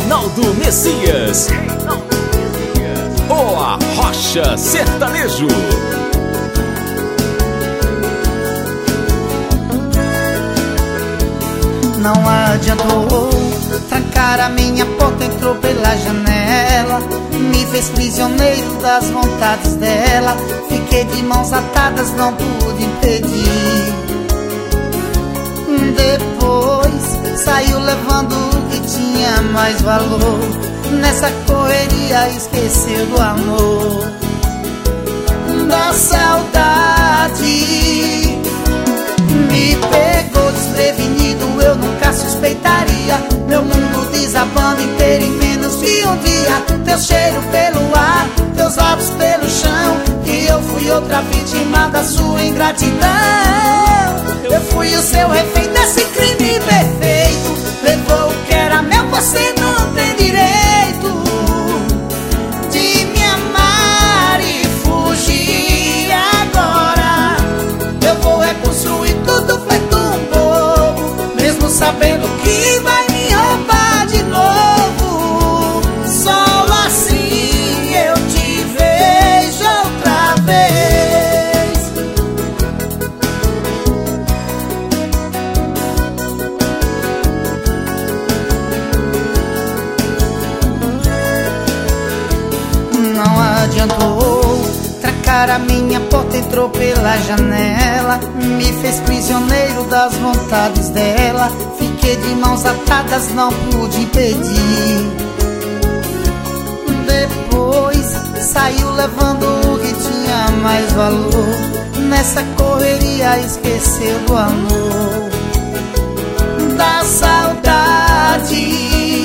Reinaldo Messias, o Arrocha Sertanejo. Não adiantou, trancar a minha porta, entrou pela janela, me fez prisioneiro das vontades dela. Fiquei de mãos atadas, não pude impedir. Depois saiu levando o que tinha mais valor. Nessa correria esqueceu do amor, da saudade. Me pegou desprevenido, eu nunca suspeitaria. Meu mundo desabando inteiro em menos de um dia. Teu cheiro pelo ar, teus olhos pelo chão, e eu fui outra vítima da sua ingratidão. Eu fui o seu refém desse crime perfeito. Levou o que era meu, você não tem direito de me amar e fugir. Agora eu vou reconstruir tudo feito um bobo, mesmo sabendo que vai me roubar de novo. Só assim eu te vejo outra vez. Não adiantou, trancar a minha porta, entrou pela janela, me fez prisioneiro das vontades dela. Fiquei de mãos atadas, não pude impedir. Depois saiu levando o que tinha mais valor. Nessa correria esqueceu do amor, da saudade.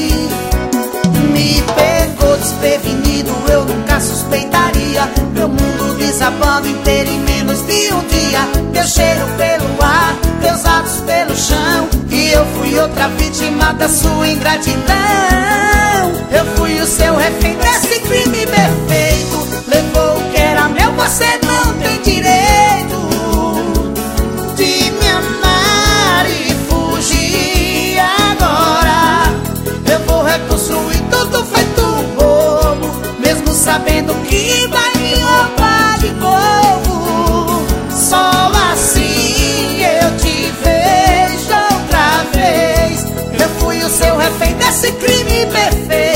Me pegou desprevenido, eu nunca suspeitaria. Meu mundo desabando inteiro em menos de um dia. Teu cheiro pelo ar, teus atos pelo chão, e eu fui outra vítima da sua ingratidão. Eu fui o seu refém desse crime perfeito. Levou o que era meu, você não tem direito de me amar e fugir. Agora eu vou reconstruir tudo feito um bobo, mesmo sabendo que vai me roubar de novo. Só assim eu te vejo outra vez. Eu fui o seu refém desse crime perfeito.